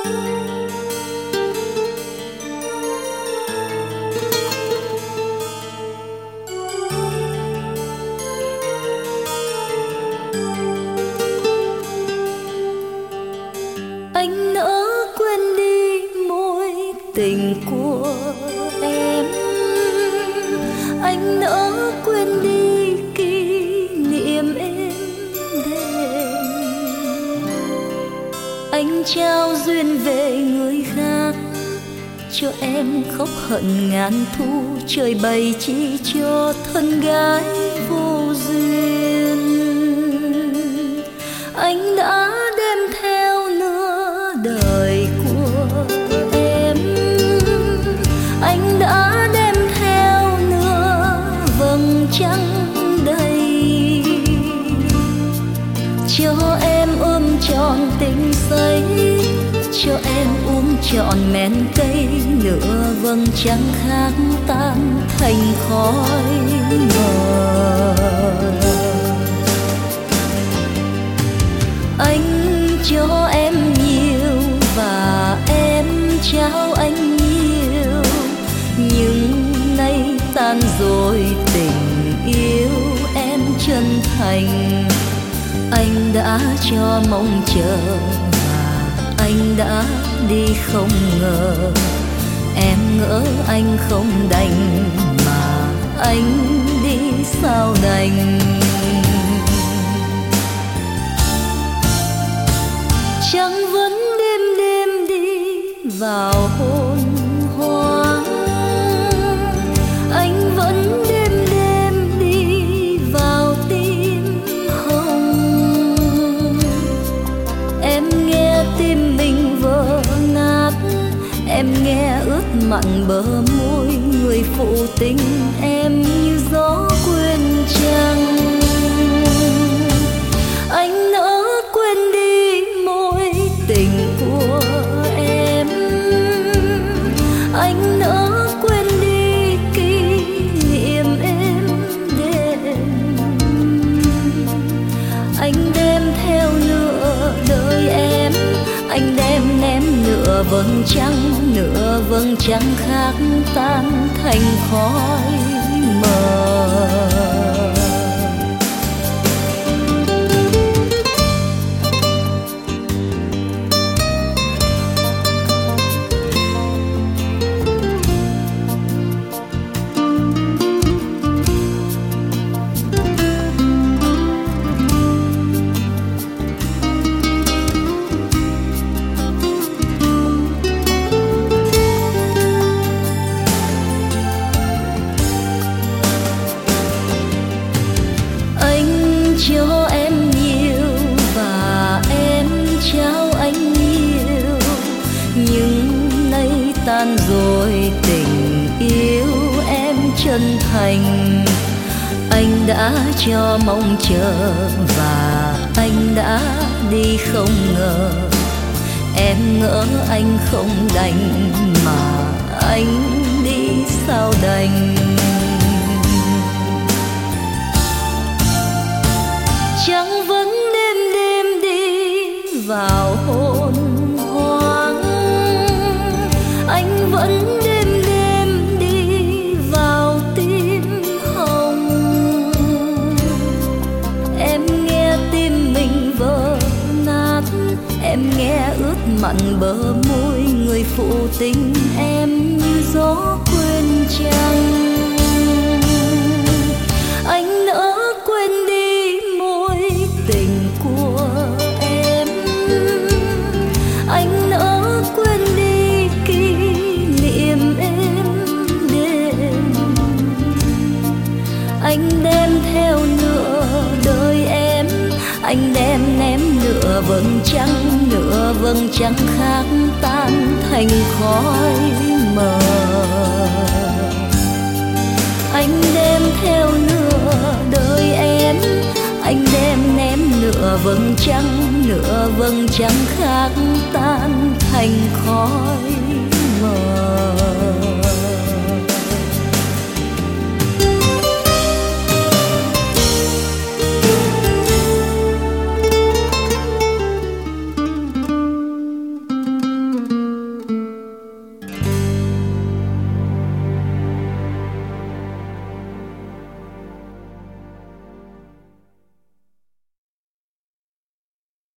Anh nỡ quên đi mối tình của em, anh nỡ quên đi kỷ niệm êm đềm. Anh trao duyên về người khác cho em khóc hận ngàn thu, trời bày chỉ cho thân gái vô duyên. Anh đã đem theo nửa đời của em, anh đã đem theo nửa vầng trăng đầy, cho em ôm trọn tình say, cho em uống trọn men cây, nửa vầng trăng khác tan thành khói mờ. Anh cho em nhiều và em trao anh nhiều, nhưng nay tan rồi tình yêu em chân thành. Anh đã cho mong chờ mà anh đã đi không ngờ, em ngỡ anh không đành mà anh đi sao đành. Trăng vẫn đêm đêm đi vào hôn hoang, anh vẫn đêm đêm đi vào tim hồng. Em nghe tim mình vỡ nát, em nghe ướt mặn bờ môi, người phụ tình em như gió quên trăng. Anh nỡ quên đi mối tình của em, anh nỡ quên đi kỷ niệm êm đềm. Anh đem theo nửa đời em, anh đem ném nửa vầng trăng khác tan thành khói mờ. Cho em nhiều và em trao anh nhiều, nhưng nay tan rồi tình yêu em chân thành. Anh đã cho mong chờ và anh đã đi không ngờ, em ngỡ anh không đành mà anh đi sao đành. Trăng vẫn đêm đêm đi vào hôn hoang, anh vẫn đêm đêm đi vào tim hồng. Em nghe tim mình vỡ nát, em nghe ướt mặn bờ môi, người phụ tình em như gió quên trăng. Anh nỡ quên đi mối tình của em, anh nỡ quên đi kỷ niệm êm đềm. Anh đem theo nửa đời em, anh đem ném nửa vầng trăng khác tan thành khói mờ. Anh đem theo nửa đời em, anh đem ném nửa vầng trăng khác tan thành khói